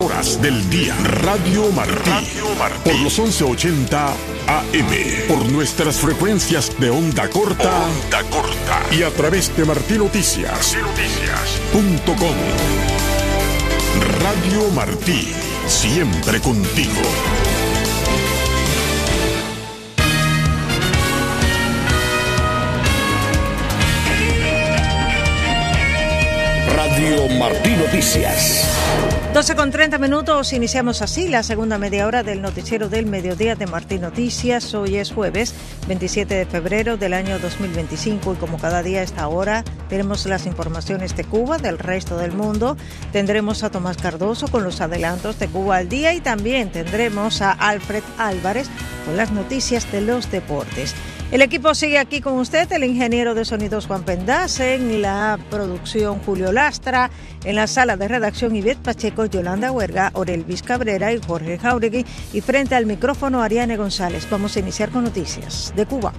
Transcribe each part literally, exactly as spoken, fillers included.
Horas del día. Radio Martí. Radio Martí. Por los once ochenta A M. Por nuestras frecuencias de onda corta. Onda corta. Y a través de Martí Noticias. Martí Noticias. Punto com. Radio Martí. Siempre contigo. Radio Martí Noticias. doce con treinta minutos, iniciamos así la segunda media hora del noticiero del mediodía de Martí Noticias. Hoy es jueves veintisiete de febrero del año dos mil veinticinco y como cada día a esta hora tenemos las informaciones de Cuba, del resto del mundo. Tendremos a Tomás Cardoso con los adelantos de Cuba al día y también tendremos a Alfred Álvarez con las noticias de los deportes. El equipo sigue aquí con usted, el ingeniero de sonidos Juan Pendaz, en la producción Julio Lastra, en la sala de redacción Ivette Pacheco, Yolanda Huerga, Orelvis Cabrera y Jorge Jauregui, y frente al micrófono Ariane González. Vamos a iniciar con noticias de Cuba.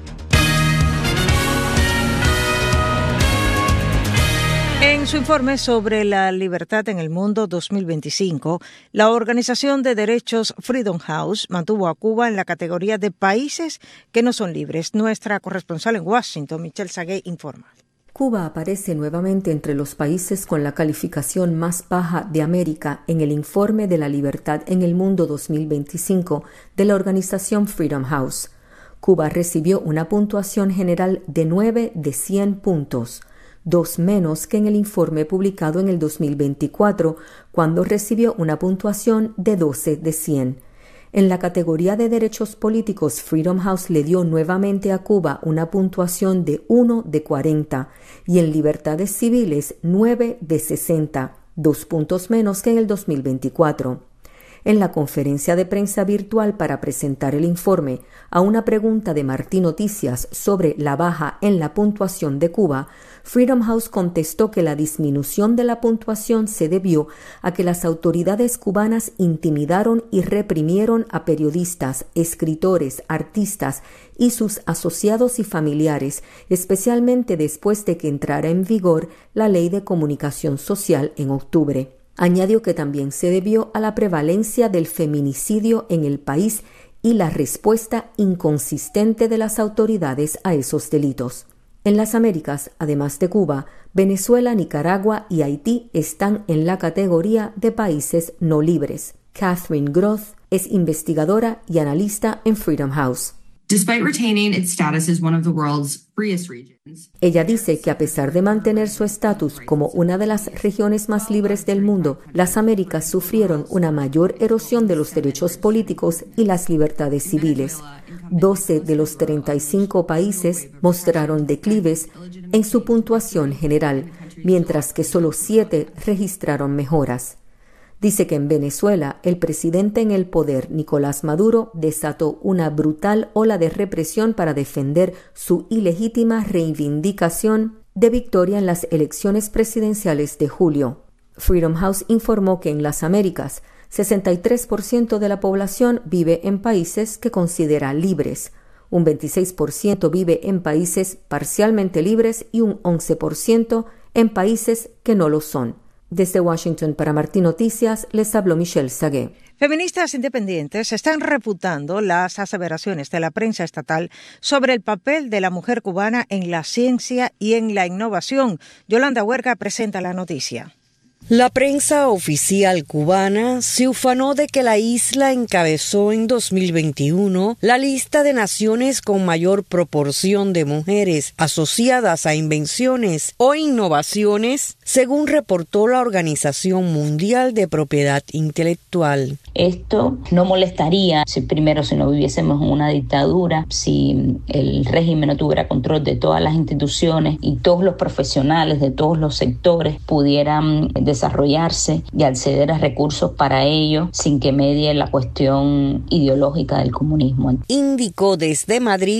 En su informe sobre la libertad en el mundo dos mil veinticinco, la organización de derechos Freedom House mantuvo a Cuba en la categoría de países que no son libres. Nuestra corresponsal en Washington, Michelle Sagué, informa. Cuba aparece nuevamente entre los países con la calificación más baja de América en el informe de la libertad en el mundo dos mil veinticinco de la organización Freedom House. Cuba recibió una puntuación general de nueve de cien puntos. Dos menos que en el informe publicado en el dos mil veinticuatro, cuando recibió una puntuación de doce de cien. En la categoría de derechos políticos, Freedom House le dio nuevamente a Cuba una puntuación de uno de cuarenta y en libertades civiles nueve de sesenta, dos puntos menos que en el dos mil veinticuatro. En la conferencia de prensa virtual para presentar el informe a una pregunta de Martí Noticias sobre la baja en la puntuación de Cuba, Freedom House contestó que la disminución de la puntuación se debió a que las autoridades cubanas intimidaron y reprimieron a periodistas, escritores, artistas y sus asociados y familiares, especialmente después de que entrara en vigor la Ley de Comunicación Social en octubre. Añadió que también se debió a la prevalencia del feminicidio en el país y la respuesta inconsistente de las autoridades a esos delitos. En las Américas, además de Cuba, Venezuela, Nicaragua y Haití están en la categoría de países no libres. Catherine Groth es investigadora y analista en Freedom House. Despite retaining its status as one of the world's freest regions. Ella dice que a pesar de mantener su estatus como una de las regiones más libres del mundo, las Américas sufrieron una mayor erosión de los derechos políticos y las libertades civiles. doce de los treinta y cinco países mostraron declives en su puntuación general, mientras que solo siete registraron mejoras. Dice que en Venezuela, el presidente en el poder, Nicolás Maduro, desató una brutal ola de represión para defender su ilegítima reivindicación de victoria en las elecciones presidenciales de julio. Freedom House informó que en las Américas, sesenta y tres por ciento de la población vive en países que considera libres, un veintiséis por ciento vive en países parcialmente libres y un once por ciento en países que no lo son. Desde Washington para Martí Noticias, les habló Michelle Sagué. Feministas independientes están refutando las aseveraciones de la prensa estatal sobre el papel de la mujer cubana en la ciencia y en la innovación. Yolanda Huerga presenta la noticia. La prensa oficial cubana se ufanó de que la isla encabezó en dos mil veintiuno la lista de naciones con mayor proporción de mujeres asociadas a invenciones o innovaciones, según reportó la Organización Mundial de Propiedad Intelectual. Esto no molestaría si primero si no viviésemos en una dictadura, si el régimen no tuviera control de todas las instituciones y todos los profesionales de todos los sectores pudieran desarrollarse y acceder a recursos para ello sin que medie la cuestión ideológica del comunismo. Indicó desde Madrid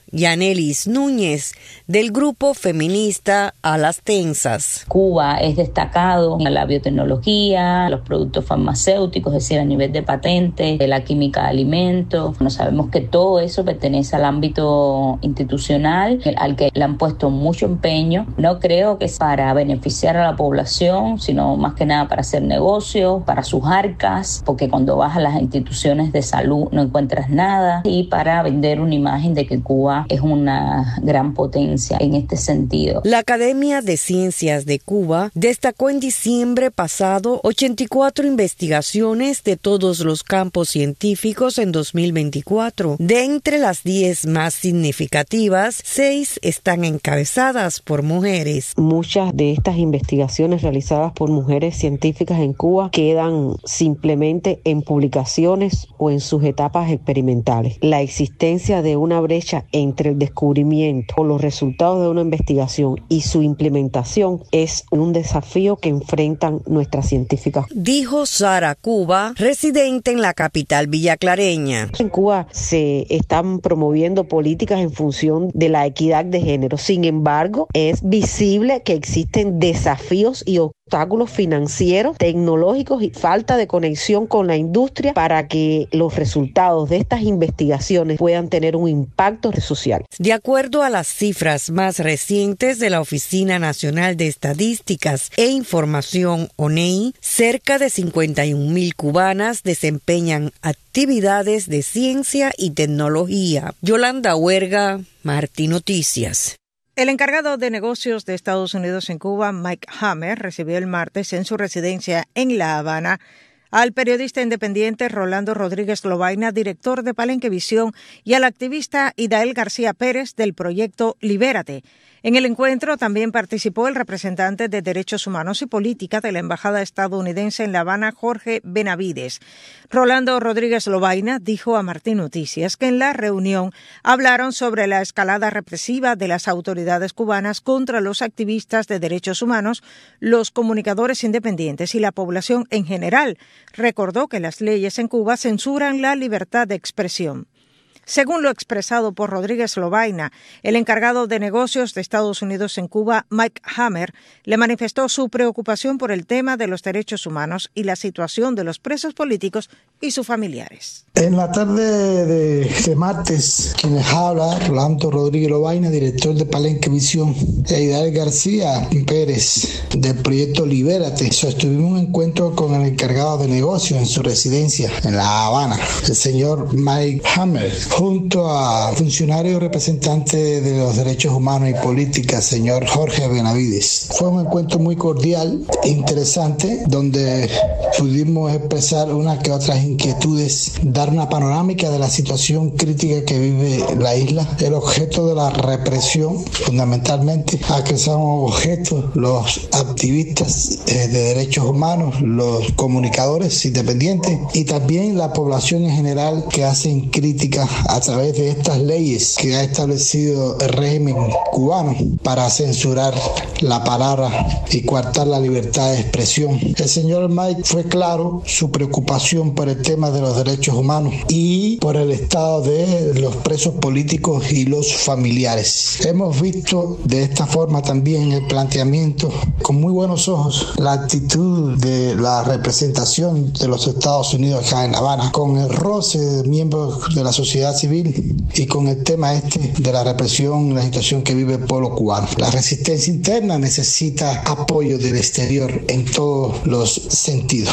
Yanelis Núñez, del grupo feminista A las Tensas. Cuba es destacado en la biotecnología, los productos farmacéuticos, es decir, a nivel de patentes, de la química de alimentos. Bueno, sabemos que todo eso pertenece al ámbito institucional, al que le han puesto mucho empeño. No creo que es para beneficiar a la población, sino más que nada para hacer negocios, para sus arcas, porque cuando vas a las instituciones de salud no encuentras nada, y para vender una imagen de que Cuba es una gran potencia en este sentido. La Academia de Ciencias de Cuba destacó en diciembre pasado ochenta y cuatro investigaciones de todos los campos científicos en dos mil veinticuatro. De entre las diez más significativas, seis están encabezadas por mujeres. Muchas de estas investigaciones realizadas por mujeres científicas en Cuba quedan simplemente en publicaciones o en sus etapas experimentales. La existencia de una brecha entre el descubrimiento o los resultados de una investigación y su implementación es un desafío que enfrentan nuestras científicas. Dijo Sara Cuba, residente en la capital villaclareña. En Cuba se están promoviendo políticas en función de la equidad de género. Sin embargo, es visible que existen desafíos y obstáculos financieros, tecnológicos y falta de conexión con la industria para que los resultados de estas investigaciones puedan tener un impacto social. De acuerdo a las cifras más recientes de la Oficina Nacional de Estadísticas e Información, O N E I, cerca de cincuenta y un mil cubanas desempeñan actividades de ciencia y tecnología. Yolanda Huerga, Martí Noticias. El encargado de negocios de Estados Unidos en Cuba, Mike Hammer, recibió el martes en su residencia en La Habana al periodista independiente Rolando Rodríguez Lobaina, director de Palenquevisión, y al activista Idael García Pérez del proyecto Libérate. En el encuentro también participó el representante de Derechos Humanos y Política de la Embajada estadounidense en La Habana, Jorge Benavides. Rolando Rodríguez Lobaina dijo a Martín Noticias que en la reunión hablaron sobre la escalada represiva de las autoridades cubanas contra los activistas de derechos humanos, los comunicadores independientes y la población en general. Recordó que las leyes en Cuba censuran la libertad de expresión. Según lo expresado por Rodríguez Lobaina, el encargado de negocios de Estados Unidos en Cuba, Mike Hammer, le manifestó su preocupación por el tema de los derechos humanos y la situación de los presos políticos y sus familiares. En la tarde de, de martes, quien les habla, Rolando Rodríguez Lobaina, director de Palenquevisión, e Idael García Pérez, del proyecto Libérate, sostuvimos un encuentro con el encargado de negocios en su residencia en La Habana, el señor Mike Hammer, junto a funcionarios representantes de los derechos humanos y políticas, señor Jorge Benavides. Fue un encuentro muy cordial e interesante, donde pudimos expresar unas que otras inquietudes, dar una panorámica de la situación crítica que vive la isla, el objeto de la represión, fundamentalmente, a que son objetos los activistas eh, de derechos humanos, los comunicadores independientes y también la población en general que hacen críticas a través de estas leyes que ha establecido el régimen cubano para censurar la palabra y coartar la libertad de expresión. El señor Mike fue claro su preocupación por el tema de los derechos humanos y por el estado de los presos políticos y los familiares. Hemos visto de esta forma también el planteamiento con muy buenos ojos la actitud de la representación de los Estados Unidos acá en La Habana, con el roce de miembros de la sociedad civil y con el tema este de la represión y la situación que vive el pueblo cubano. La resistencia interna necesita apoyo del exterior en todos los sentidos.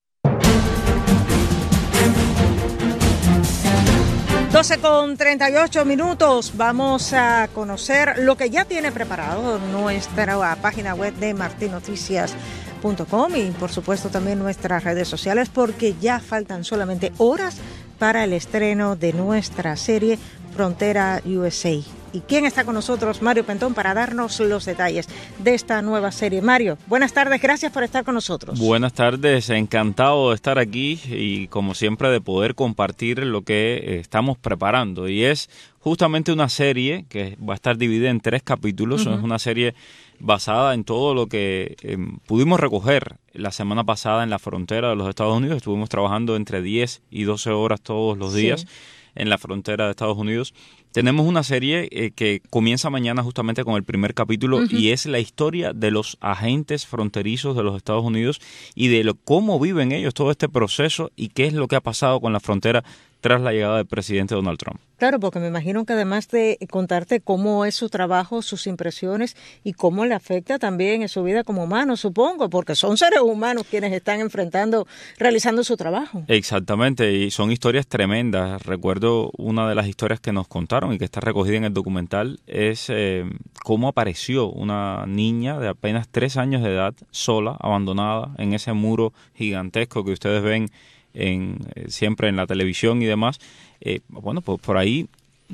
doce con treinta y ocho minutos. Vamos a conocer lo que ya tiene preparado nuestra página web de martin noticias punto com y por supuesto también nuestras redes sociales, porque ya faltan solamente horas para el estreno de nuestra serie Frontera U S A. ¿Y quién está con nosotros? Mario Pentón, para darnos los detalles de esta nueva serie. Mario, buenas tardes, gracias por estar con nosotros. Buenas tardes, encantado de estar aquí y como siempre de poder compartir lo que estamos preparando. Y es justamente una serie que va a estar dividida en tres capítulos. Uh-huh. Es una serie basada en todo lo que eh, pudimos recoger la semana pasada en la frontera de los Estados Unidos. Estuvimos trabajando entre diez y doce horas todos los días. Sí. en la frontera de Estados Unidos. Tenemos una serie eh, que comienza mañana justamente con el primer capítulo uh-huh. y es la historia de los agentes fronterizos de los Estados Unidos y de lo, cómo viven ellos todo este proceso y qué es lo que ha pasado con la frontera tras la llegada del presidente Donald Trump. Claro, porque me imagino que además de contarte cómo es su trabajo, sus impresiones y cómo le afecta también en su vida como humano, supongo, porque son seres humanos quienes están enfrentando, realizando su trabajo. Exactamente, y son historias tremendas. Recuerdo una de las historias que nos contaron y que está recogida en el documental, es eh, cómo apareció una niña de apenas tres años de edad, sola, abandonada, en ese muro gigantesco que ustedes ven En, eh, siempre en la televisión y demás. Eh, bueno, pues por ahí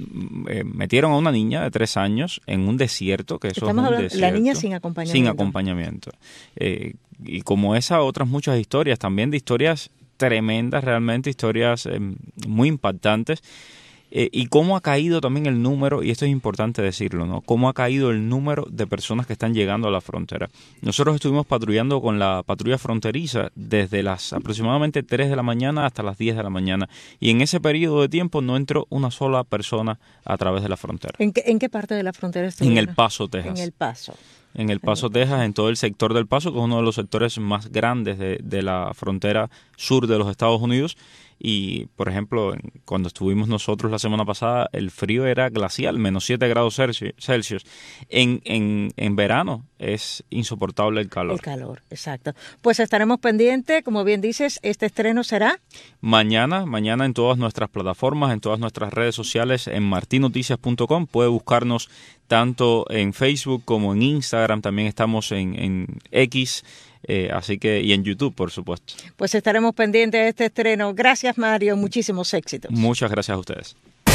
eh, metieron a una niña de tres años en un desierto, que eso Estamos es un hablando, desierto. La niña sin acompañamiento. Sin acompañamiento. Eh, y como esa, otras muchas historias, también de historias tremendas, realmente, historias eh, muy impactantes. Eh, y cómo ha caído también el número, y esto es importante decirlo, ¿no? Cómo ha caído el número de personas que están llegando a la frontera. Nosotros estuvimos patrullando con la patrulla fronteriza desde las aproximadamente tres de la mañana hasta las diez de la mañana, y en ese periodo de tiempo no entró una sola persona a través de la frontera. ¿En qué, en qué parte de la frontera estuvieron? En El Paso, Texas. En El Paso. En El Paso, Texas, en todo el sector del Paso, que es uno de los sectores más grandes de, de la frontera sur de los Estados Unidos. Y, por ejemplo, cuando estuvimos nosotros la semana pasada, el frío era glacial, menos siete grados Celsius. En, en, en verano es insoportable el calor. El calor, exacto. Pues estaremos pendientes, como bien dices, este estreno será... Mañana, mañana en todas nuestras plataformas, en todas nuestras redes sociales, en martin noticias punto com. Puede buscarnos tanto en Facebook como en Instagram, también estamos en, en X, Eh, así que, y en YouTube, por supuesto. Pues estaremos pendientes de este estreno. Gracias, Mario. Muchísimos éxitos. Muchas gracias a ustedes.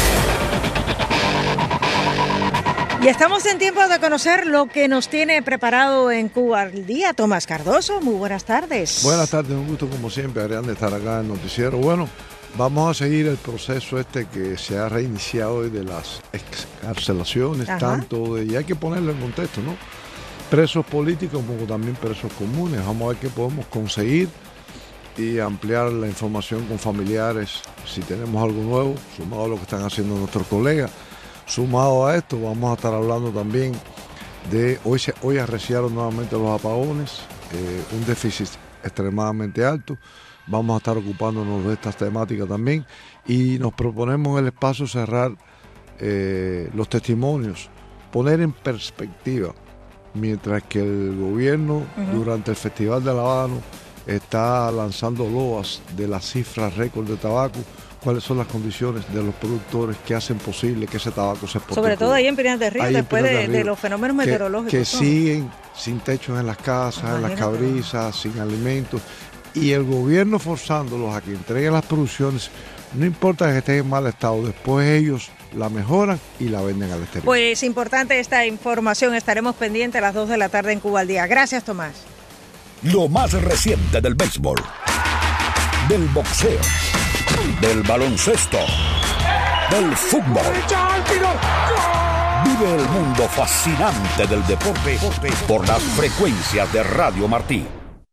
Y estamos en tiempo de conocer lo que nos tiene preparado en Cuba al Día. Tomás Cardoso, muy buenas tardes. Buenas tardes, un gusto como siempre, Ariane, de estar acá en el noticiero. Bueno, vamos a seguir el proceso este que se ha reiniciado hoy de las excarcelaciones, Ajá. tanto de, y hay que ponerlo en contexto, ¿no? Presos políticos como también presos comunes. Vamos a ver qué podemos conseguir y ampliar la información con familiares si tenemos algo nuevo, sumado a lo que están haciendo nuestros colegas. Sumado a esto, vamos a estar hablando también de, hoy, se, hoy arreciaron nuevamente los apagones, eh, un déficit extremadamente alto. Vamos a estar ocupándonos de estas temáticas también y nos proponemos en el espacio cerrar eh, los testimonios, poner en perspectiva. Mientras que el gobierno uh-huh. durante el Festival del Habano está lanzando loas de las cifras récord de tabaco, cuáles son las condiciones de los productores que hacen posible que ese tabaco se exporte. Sobre todo ahí en Pinar del Río, ahí después de, de, Río, de los fenómenos que, meteorológicos. Que ¿no? siguen sin techos en las casas, Imagínate. en las cabrizas, sin alimentos, y el gobierno forzándolos a que entreguen las producciones, no importa que estén en mal estado, después ellos la mejoran y la venden al exterior. Pues importante esta información, estaremos pendientes a las dos de la tarde en Cuba al Día. Gracias, Tomás. Lo más reciente del béisbol, del boxeo, del baloncesto, del fútbol. Vive el mundo fascinante del deporte por las frecuencias de Radio Martí.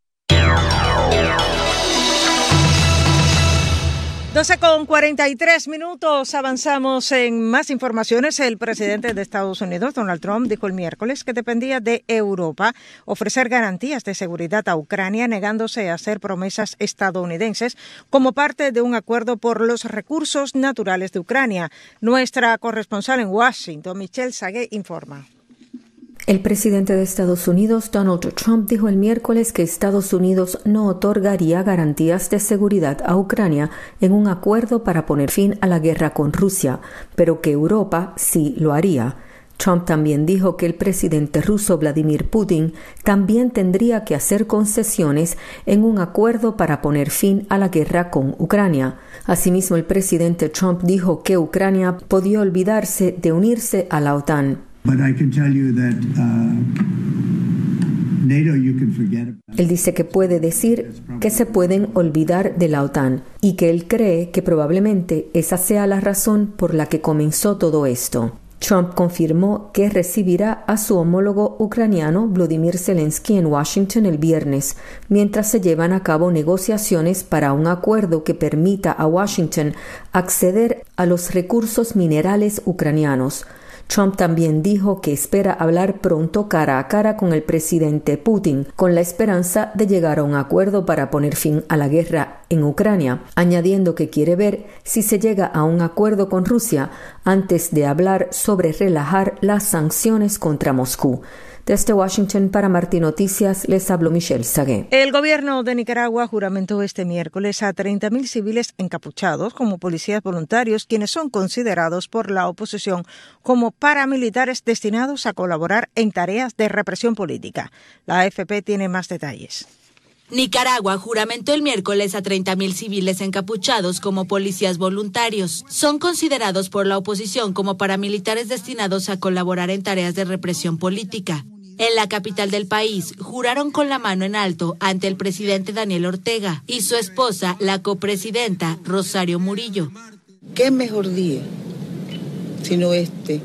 doce con cuarenta y tres minutos, avanzamos en más informaciones. El presidente de Estados Unidos, Donald Trump, dijo el miércoles que dependía de Europa ofrecer garantías de seguridad a Ucrania, negándose a hacer promesas estadounidenses como parte de un acuerdo por los recursos naturales de Ucrania. Nuestra corresponsal en Washington, Michelle Sagué, informa. El presidente de Estados Unidos, Donald Trump, dijo el miércoles que Estados Unidos no otorgaría garantías de seguridad a Ucrania en un acuerdo para poner fin a la guerra con Rusia, pero que Europa sí lo haría. Trump también dijo que el presidente ruso Vladimir Putin también tendría que hacer concesiones en un acuerdo para poner fin a la guerra con Ucrania. Asimismo, el presidente Trump dijo que Ucrania podía olvidarse de unirse a la OTAN. But I can tell you that, uh, NATO, you can forget about. Él dice que puede decir que se pueden olvidar de la OTAN y que él cree que probablemente esa sea la razón por la que comenzó todo esto. Trump confirmó que recibirá a su homólogo ucraniano Volodymyr Zelensky en Washington el viernes, mientras se llevan a cabo negociaciones para un acuerdo que permita a Washington acceder a los recursos minerales ucranianos. Trump también dijo que espera hablar pronto cara a cara con el presidente Putin, con la esperanza de llegar a un acuerdo para poner fin a la guerra en Ucrania, añadiendo que quiere ver si se llega a un acuerdo con Rusia antes de hablar sobre relajar las sanciones contra Moscú. Desde Washington para Martí Noticias les habló Michelle Sagué. El gobierno de Nicaragua juramentó este miércoles a treinta mil civiles encapuchados como policías voluntarios, quienes son considerados por la oposición como paramilitares destinados a colaborar en tareas de represión política. La A F P tiene más detalles. Nicaragua juramentó el miércoles a treinta mil civiles encapuchados como policías voluntarios. Son considerados por la oposición como paramilitares destinados a colaborar en tareas de represión política. En la capital del país, juraron con la mano en alto ante el presidente Daniel Ortega y su esposa, la copresidenta Rosario Murillo. ¿Qué mejor día sino este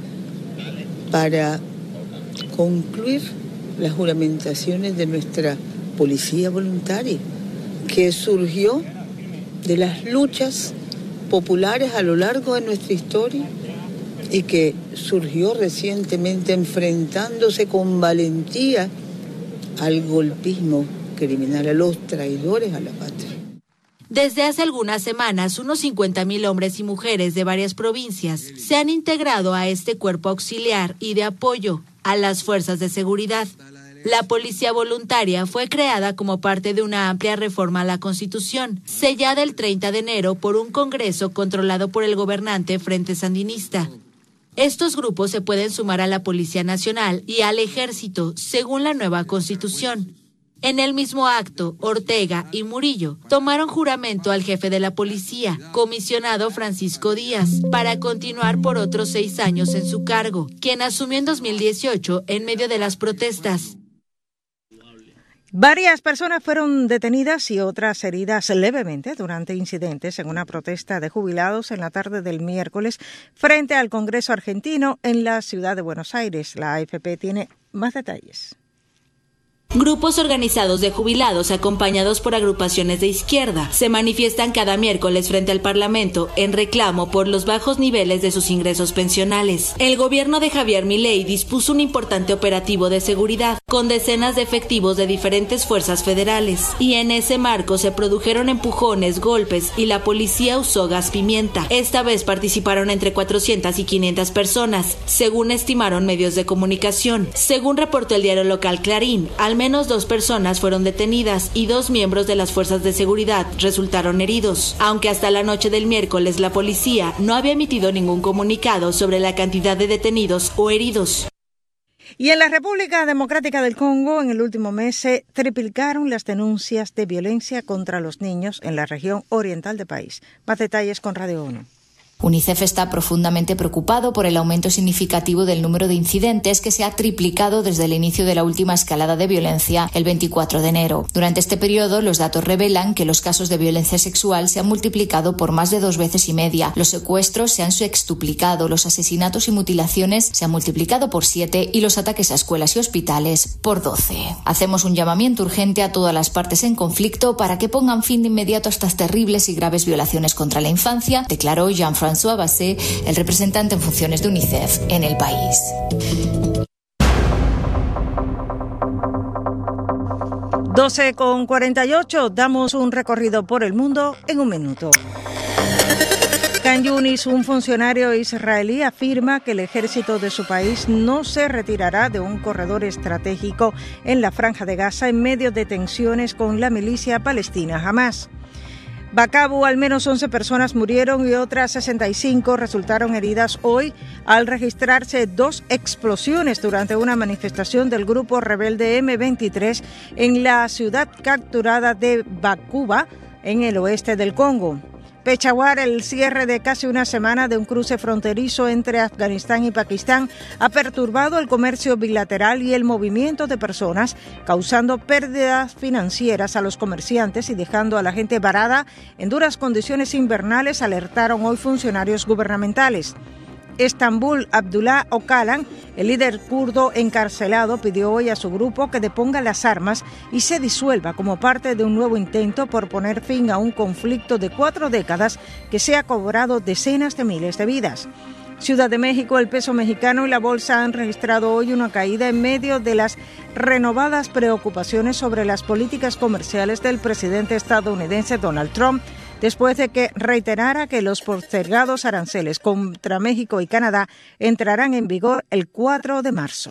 para concluir las juramentaciones de nuestra policía voluntaria, que surgió de las luchas populares a lo largo de nuestra historia y que surgió recientemente enfrentándose con valentía al golpismo criminal, a los traidores a la patria. Desde hace algunas semanas, unos cincuenta mil hombres y mujeres de varias provincias se han integrado a este cuerpo auxiliar y de apoyo a las fuerzas de seguridad. La policía voluntaria fue creada como parte de una amplia reforma a la Constitución, sellada el treinta de enero por un Congreso controlado por el gobernante Frente Sandinista. Estos grupos se pueden sumar a la Policía Nacional y al Ejército, según la nueva Constitución. En el mismo acto, Ortega y Murillo tomaron juramento al jefe de la policía, comisionado Francisco Díaz, para continuar por otros seis años en su cargo, quien asumió en dos mil dieciocho en medio de las protestas. Varias personas fueron detenidas y otras heridas levemente durante incidentes en una protesta de jubilados en la tarde del miércoles frente al Congreso argentino en la ciudad de Buenos Aires. La A F P tiene más detalles. Grupos organizados de jubilados acompañados por agrupaciones de izquierda se manifiestan cada miércoles frente al Parlamento en reclamo por los bajos niveles de sus ingresos pensionales. El gobierno de Javier Milei dispuso un importante operativo de seguridad con decenas de efectivos de diferentes fuerzas federales y en ese marco se produjeron empujones, golpes y la policía usó gas pimienta. Esta vez participaron entre cuatrocientas y quinientas personas, según estimaron medios de comunicación. Según reportó el diario local Clarín, al menos dos personas fueron detenidas y dos miembros de las fuerzas de seguridad resultaron heridos, aunque hasta la noche del miércoles la policía no había emitido ningún comunicado sobre la cantidad de detenidos o heridos. Y en la República Democrática del Congo, en el último mes se triplicaron las denuncias de violencia contra los niños en la región oriental del país. Más detalles con Radio ONU. UNICEF está profundamente preocupado por el aumento significativo del número de incidentes que se ha triplicado desde el inicio de la última escalada de violencia el veinticuatro de enero. Durante este periodo, los datos revelan que los casos de violencia sexual se han multiplicado por más de dos veces y media, los secuestros se han sextuplicado, los asesinatos y mutilaciones se han multiplicado por siete y los ataques a escuelas y hospitales por doce. Hacemos un llamamiento urgente a todas las partes en conflicto para que pongan fin de inmediato a estas terribles y graves violaciones contra la infancia, declaró Jean-François Bassé, el representante en funciones de UNICEF en el país. doce con cuarenta y ocho, damos un recorrido por el mundo en un minuto. Khan Yunis, un funcionario israelí, afirma que el ejército de su país no se retirará de un corredor estratégico en la Franja de Gaza en medio de tensiones con la milicia palestina Hamás. Bakabu, al menos once personas murieron y otras sesenta y cinco resultaron heridas hoy al registrarse dos explosiones durante una manifestación del grupo rebelde eme veintitrés en la ciudad capturada de Bakuba, en el oeste del Congo. Peshawar, el cierre de casi una semana de un cruce fronterizo entre Afganistán y Pakistán, ha perturbado el comercio bilateral y el movimiento de personas, causando pérdidas financieras a los comerciantes y dejando a la gente varada en duras condiciones invernales, alertaron hoy funcionarios gubernamentales. Estambul, Abdullah Öcalan, el líder kurdo encarcelado, pidió hoy a su grupo que deponga las armas y se disuelva como parte de un nuevo intento por poner fin a un conflicto de cuatro décadas que se ha cobrado decenas de miles de vidas. Ciudad de México, el peso mexicano y la bolsa han registrado hoy una caída en medio de las renovadas preocupaciones sobre las políticas comerciales del presidente estadounidense Donald Trump, después de que reiterara que los postergados aranceles contra México y Canadá entrarán en vigor el cuatro de marzo.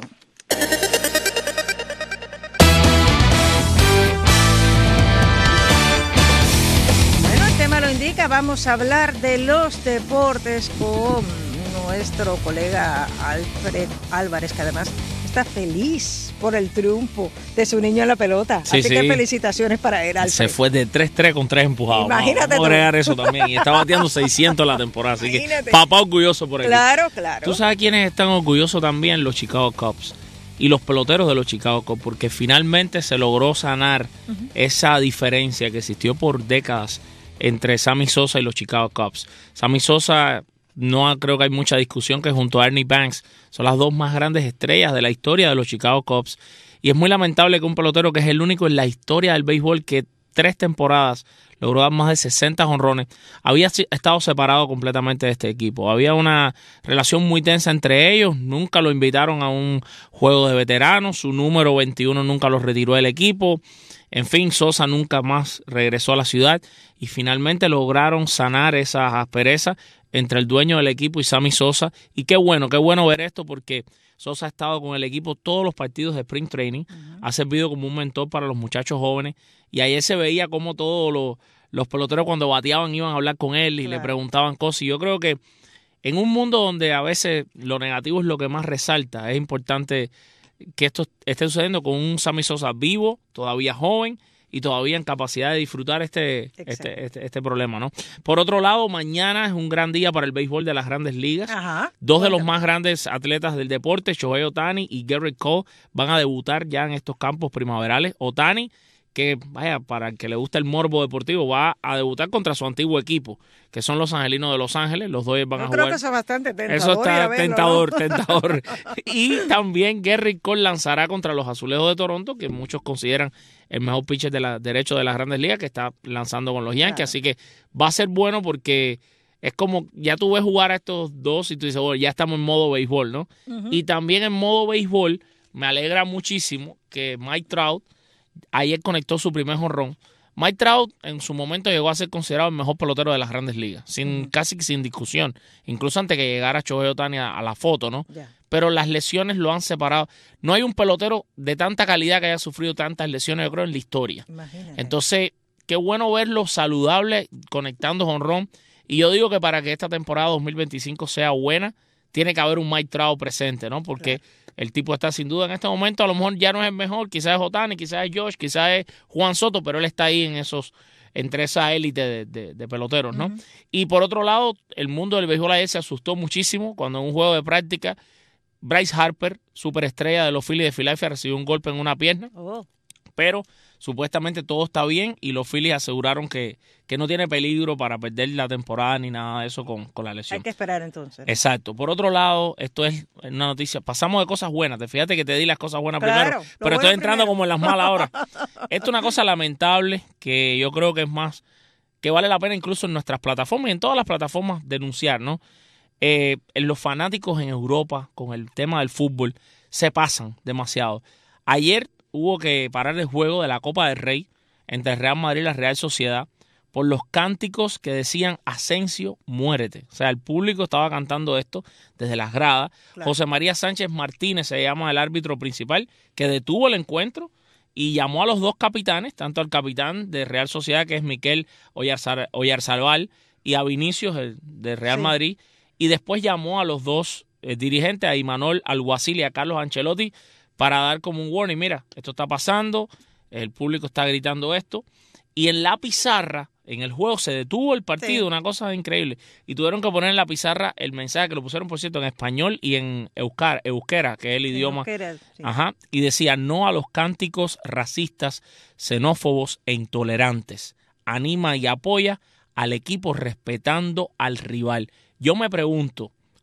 Bueno, el tema lo indica, vamos a hablar de los deportes con nuestro colega Alfred Álvarez, que además está feliz por el triunfo de su niño en la pelota. Sí, Así sí. que felicitaciones para él, Alfred. Se fue de tres tres con tres empujados. Imagínate. Vamos a tú. agregar eso también. Y está bateando seiscientos la temporada. Así Imagínate. que papá orgulloso por él. Claro, claro. ¿Tú sabes quiénes están orgullosos también? Los Chicago Cubs y los peloteros de los Chicago Cubs, porque finalmente se logró sanar uh-huh. esa diferencia que existió por décadas entre Sammy Sosa y los Chicago Cubs. Sammy Sosa, no creo que hay mucha discusión que junto a Ernie Banks son las dos más grandes estrellas de la historia de los Chicago Cubs. Y es muy lamentable que un pelotero que es el único en la historia del béisbol que tres temporadas logró dar más de sesenta jonrones, había estado separado completamente de este equipo. Había una relación muy tensa entre ellos, nunca lo invitaron a un juego de veteranos, su número veintiuno nunca lo retiró del equipo. En fin, Sosa nunca más regresó a la ciudad y finalmente lograron sanar esas asperezas entre el dueño del equipo y Sammy Sosa. Y qué bueno, qué bueno ver esto porque Sosa ha estado con el equipo todos los partidos de Spring Training, uh-huh. ha servido como un mentor para los muchachos jóvenes y ayer se veía como todos los, los peloteros cuando bateaban iban a hablar con él y claro. le preguntaban cosas. Y yo creo que en un mundo donde a veces lo negativo es lo que más resalta, es importante que esto esté sucediendo con un Sammy Sosa vivo, todavía joven y todavía en capacidad de disfrutar este, este, este, este problema, ¿no? Por otro lado, mañana es un gran día para el béisbol de las Grandes Ligas. Ajá. Dos de los más grandes atletas del deporte, Shohei Ohtani y Gerrit Cole, van a debutar ya en estos campos primaverales. Ohtani, que vaya, para el que le gusta el morbo deportivo, va a debutar contra su antiguo equipo, que son los Angelinos de Los Ángeles. Los dos van Yo a jugar. Creo que eso es bastante tentador. Eso está verlo, tentador, ¿no? tentador. Y también Gerrit Cole lanzará contra los Azulejos de Toronto, que muchos consideran el mejor pitcher de la derecho de las Grandes Ligas, que está lanzando con los Yankees. Claro. Así que va a ser bueno porque es como, ya tú ves jugar a estos dos y tú dices, bueno, ya estamos en modo béisbol, ¿no? Uh-huh. Y también en modo béisbol me alegra muchísimo que Mike Trout ayer conectó su primer jonrón. Mike Trout en su momento llegó a ser considerado el mejor pelotero de las Grandes Ligas, sin uh-huh. casi sin discusión, incluso antes que llegara Shohei Ohtani a, a la foto, ¿no? Yeah. Pero las lesiones lo han separado. No hay un pelotero de tanta calidad que haya sufrido tantas lesiones, yo creo, en la historia. Imagínate. Entonces, qué bueno verlo saludable, conectando jonrón. Y yo digo que para que esta temporada dos mil veinticinco sea buena, tiene que haber un Mike Trout presente, ¿no? Porque claro. el tipo está sin duda en este momento, a lo mejor ya no es el mejor, quizás es Ohtani, quizás es Josh, quizás es Juan Soto, pero él está ahí en esos, entre esa élite de, de, de peloteros, ¿no? Uh-huh. Y por otro lado, el mundo del béisbol ayer se asustó muchísimo cuando en un juego de práctica Bryce Harper, superestrella de los Phillies de Filadelfia, recibió un golpe en una pierna, oh. pero supuestamente todo está bien y los Phillies aseguraron que, que no tiene peligro para perder la temporada ni nada de eso con, con la lesión. Hay que esperar entonces. Exacto. Por otro lado, esto es una noticia, pasamos de cosas buenas, te fíjate que te di las cosas buenas claro, primero, pero bueno estoy entrando primero. Como en las malas ahora. Esto es una cosa lamentable que yo creo que es más, que vale la pena incluso en nuestras plataformas y en todas las plataformas denunciar, ¿no? Eh, los fanáticos en Europa con el tema del fútbol se pasan demasiado. Ayer hubo que parar el juego de la Copa del Rey entre el Real Madrid y la Real Sociedad por los cánticos que decían Asensio, muérete. O sea, el público estaba cantando esto desde las gradas. Claro. José María Sánchez Martínez se llama el árbitro principal que detuvo el encuentro y llamó a los dos capitanes, tanto al capitán de Real Sociedad, que es Miquel Oyarzabal, y a Vinicius, el de Real sí. Madrid, y después llamó a los dos eh, dirigentes, a Imanol Alguacil y a Carlos Ancelotti, para dar como un warning, mira, esto está pasando, el público está gritando esto, y en la pizarra, en el juego se detuvo el partido, sí. una cosa increíble, y tuvieron que poner en la pizarra el mensaje, que lo pusieron, por cierto, en español y en euskera, euskera que es el idioma, euskera, sí. ajá, y decía, no a los cánticos racistas, xenófobos e intolerantes, anima y apoya al equipo respetando al rival. Yo me pregunto,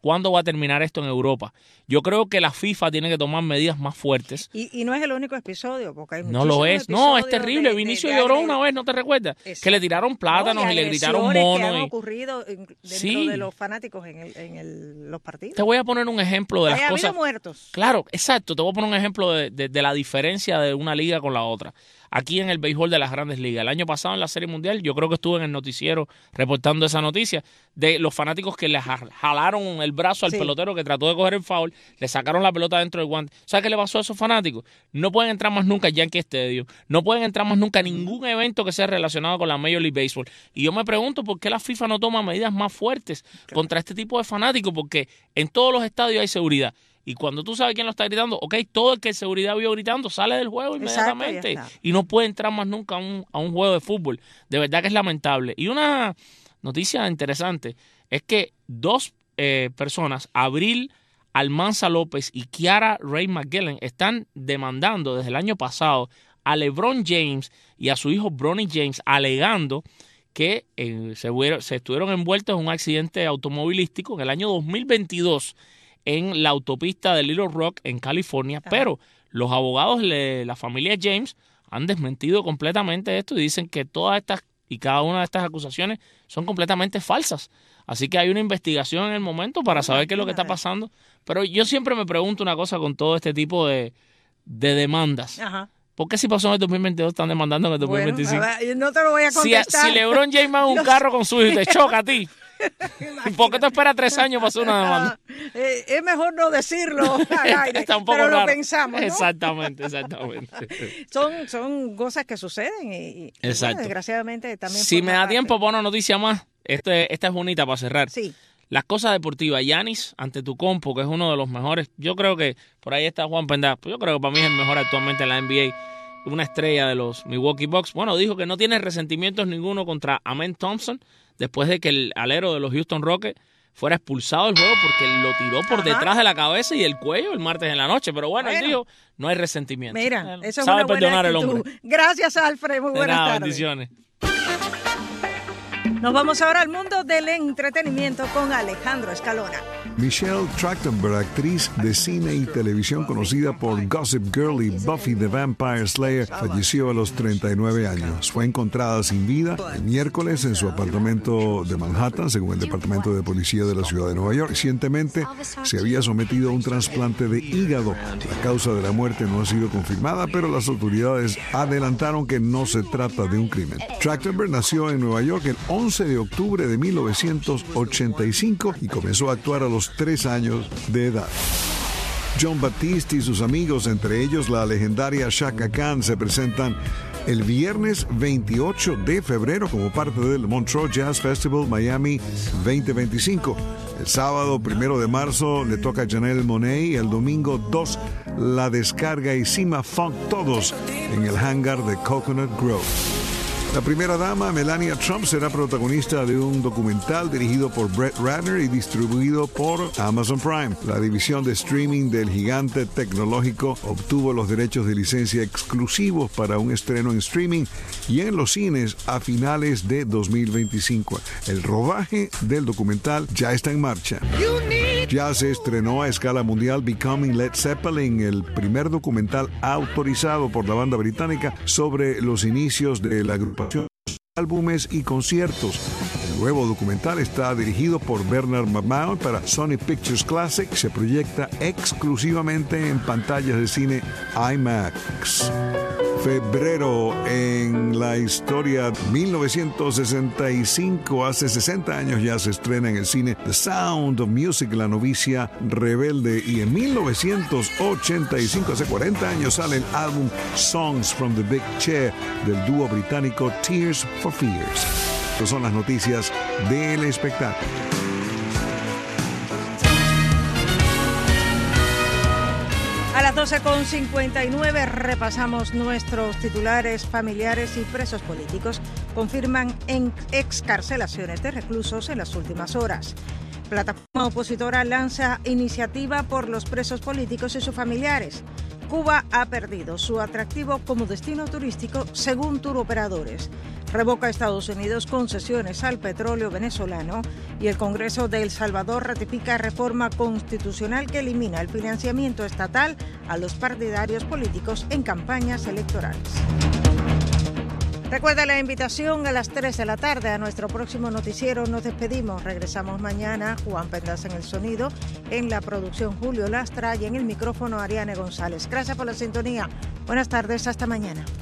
¿cuándo va a terminar esto en Europa? Yo creo que la FIFA tiene que tomar medidas más fuertes. Y, y no es el único episodio, porque hay No lo es, no, es terrible. De, Vinicio de, de, lloró de, una vez, ¿no te recuerdas? Exacto. Que le tiraron plátanos no, y, y le gritaron monos. que han y... ocurrido dentro sí. de los fanáticos en, el, en el, los partidos. Te voy a poner un ejemplo de las Hay cosas. habido muertos. Claro, exacto. Te voy a poner un ejemplo de, de, de la diferencia de una liga con la otra. Aquí en el béisbol de las Grandes Ligas. El año pasado en la Serie Mundial, yo creo que estuve en el noticiero reportando esa noticia de los fanáticos que le jalaron el brazo al sí. pelotero que trató de coger el foul, le sacaron la pelota dentro del guante. ¿Sabes qué le pasó a esos fanáticos? No pueden entrar más nunca al Yankee Stadium, no pueden entrar más nunca a ningún evento que sea relacionado con la Major League Baseball. Y yo me pregunto por qué la FIFA no toma medidas más fuertes claro. contra este tipo de fanáticos, porque en todos los estadios hay seguridad. Y cuando tú sabes quién lo está gritando, ok, todo el que el seguridad vio gritando sale del juego inmediatamente. Exacto, y no puede entrar más nunca a un, a un juego de fútbol. De verdad que es lamentable. Y una noticia interesante es que dos eh, personas, Abril Almanza López y Kiara Ray McGillen, están demandando desde el año pasado a LeBron James y a su hijo Bronny James, alegando que eh, se, se estuvieron envueltos en un accidente automovilístico en el año dos mil veintidós en la autopista de Little Rock en California, Ajá. pero los abogados de la familia James han desmentido completamente esto y dicen que todas estas y cada una de estas acusaciones son completamente falsas. Así que hay una investigación en el momento para saber qué es lo que está pasando. Pero yo siempre me pregunto una cosa con todo este tipo de, de demandas. Ajá. ¿Por qué si pasó en el dos mil veintidós están demandando en el dos mil veinticinco? Bueno, no te lo voy a contestar. Si, si LeBron James va en un no. carro con su hijo y te choca a ti, ¿por qué te esperas tres años para hacer una demanda? Eh, es mejor no decirlo al aire, Está un poco pero raro. Lo pensamos, ¿no? Exactamente, exactamente. son, son cosas que suceden y, y Exacto. Bueno, desgraciadamente también. Si me da parte. tiempo, pon una noticia más. Este, esta es bonita para cerrar. Sí. Las cosas deportivas. Giannis Antetokounmpo, que es uno de los mejores. Yo creo que, por ahí está Juan Pendas, yo creo que para mí es el mejor actualmente en la N B A. Una estrella de los Milwaukee Bucks. Bueno, dijo que no tiene resentimientos ninguno contra Amen Thompson después de que el alero de los Houston Rockets fuera expulsado del juego porque lo tiró por Ajá. detrás de la cabeza y el cuello el martes en la noche. Pero bueno, bueno. él dijo, no hay resentimiento. Mira, eso es Sabe una buena perdonar actitud. El hombre. Gracias, Alfred. Muy buenas nada, tardes. Bendiciones. Nos vamos ahora al mundo del entretenimiento con Alejandro Escalona. Michelle Trachtenberg, actriz de cine y televisión conocida por Gossip Girl y Buffy the Vampire Slayer, falleció a los treinta y nueve años. Fue encontrada sin vida el miércoles en su apartamento de Manhattan, según el Departamento de Policía de la Ciudad de Nueva York. Recientemente se había sometido a un trasplante de hígado. La causa de la muerte no ha sido confirmada, pero las autoridades adelantaron que no se trata de un crimen. Trachtenberg nació en Nueva York el once de octubre de mil novecientos ochenta y cinco y comenzó a actuar a los tres años de edad. Jon Batiste y sus amigos, entre ellos la legendaria Chaka Khan, se presentan el viernes veintiocho de febrero como parte del Montreux Jazz Festival Miami veinte veinticinco. El sábado primero de marzo le toca a Janelle Monáe y el domingo dos La Descarga y Cima Funk, todos en el hangar de Coconut Grove. La primera dama, Melania Trump, será protagonista de un documental dirigido por Brett Ratner y distribuido por Amazon Prime. La división de streaming del gigante tecnológico obtuvo los derechos de licencia exclusivos para un estreno en streaming y en los cines a finales de dos mil veinticinco. El rodaje del documental ya está en marcha. Ya se estrenó a escala mundial Becoming Led Zeppelin, el primer documental autorizado por la banda británica sobre los inicios de la agrupación, álbumes y conciertos. El nuevo documental está dirigido por Bernard McMahon para Sony Pictures Classic. Se proyecta exclusivamente en pantallas de cine IMAX. Febrero en la historia. mil novecientos sesenta y cinco, hace sesenta años ya se estrena en el cine The Sound of Music, La novicia rebelde, y en mil novecientos ochenta y cinco, hace cuarenta años, sale el álbum Songs from the Big Chair del dúo británico Tears for Fears. Estas son las noticias del espectáculo. A las doce con cincuenta y nueve repasamos nuestros titulares. Familiares y presos políticos confirman en excarcelaciones de reclusos en las últimas horas. Plataforma opositora lanza iniciativa por los presos políticos y sus familiares. Cuba ha perdido su atractivo como destino turístico según turoperadores. Revoca Estados Unidos concesiones al petróleo venezolano y el Congreso de El Salvador ratifica reforma constitucional que elimina el financiamiento estatal a los partidarios políticos en campañas electorales. Recuerda la invitación a las tres de la tarde a nuestro próximo noticiero. Nos despedimos. Regresamos mañana. Juan Pendas en el sonido, en la producción Julio Lastra y en el micrófono Ariane González. Gracias por la sintonía. Buenas tardes. Hasta mañana.